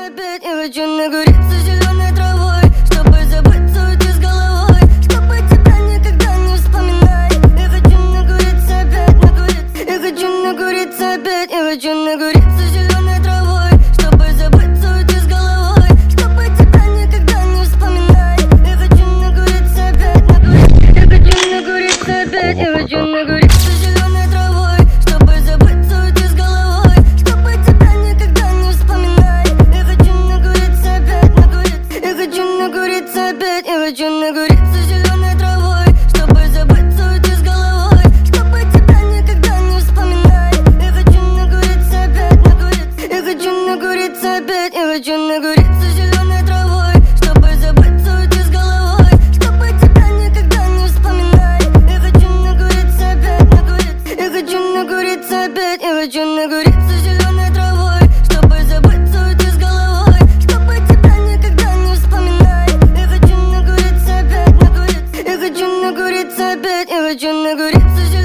опять. Я хочу нагореться зеленой травой, чтобы забыться, уйти с головой, чтобы тебя никогда не вспоминать. Я хочу нагореться опять, нагореться. Я хочу нагореться опять. Я хочу нагореться зеленой травой, чтобы забыться, уйти с головой, чтобы тебя никогда не вспоминать. Я хочу нагореться опять, нагореться. Я хочу нагореться опять. Я хочу нагореться зеленой травой, чтобы забыться, уйти с головой, чтобы тебя никогда не вспоминать. Я хочу нагореться опять, нагореться. Я хочу нагореться опять. Я хочу нагореться зеленой травой, чтобы забыться, уйти с головой, чтобы тебя никогда не вспоминать. Я хочу нагореться опять, нагореться. Я хочу нагореться опять. Я хочу нагореться зеленой травой, чтобы забыться, уйти с головой, чтобы тебя никогда не вспоминать. Я хочу нагореться опять, нагореться. Я хочу нагореться опять. Я хочу нагореться зеленой травой, чтобы забыться, уйти с головой, чтобы тебя никогда не вспоминать. Я хочу нагореться опять, нагореться. Я хочу нагореться опять. Я хочу нагореться зеленой